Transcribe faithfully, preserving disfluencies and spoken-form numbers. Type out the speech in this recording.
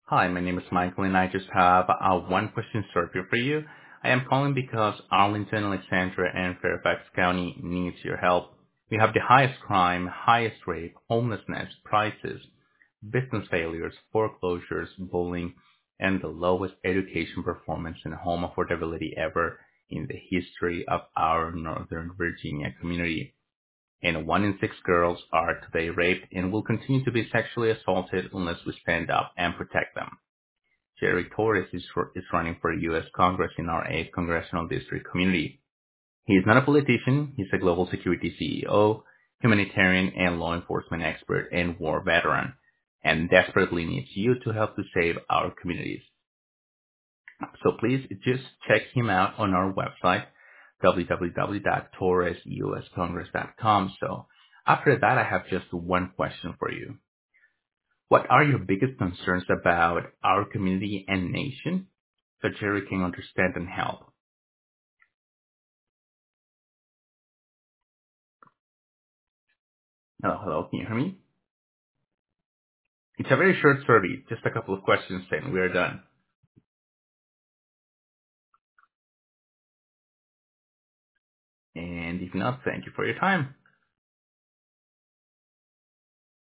Hi, my name is Michael, and I just have a one-question survey for you. I am calling because Arlington, Alexandria, and Fairfax County needs your help. We have the highest crime, highest rape, homelessness, prices, business failures, foreclosures, bullying, and the lowest education performance and home affordability ever in the history of our Northern Virginia community. And one in six girls are today raped and will continue to be sexually assaulted unless we stand up and protect them. Jerry Torres is, for, is running for U S Congress in our eighth Congressional District community. He is not a politician. He's a global security C E O, humanitarian and law enforcement expert, and war veteran, and desperately needs you to help to save our communities. So please just check him out on our website, w w w dot torres u s congress dot com. So after that, I have just one question for you. What are your biggest concerns about our community and nation so Jerry can understand and help? Hello, hello, can you hear me? It's a very short survey, just a couple of questions and we're done. And if not, thank you for your time.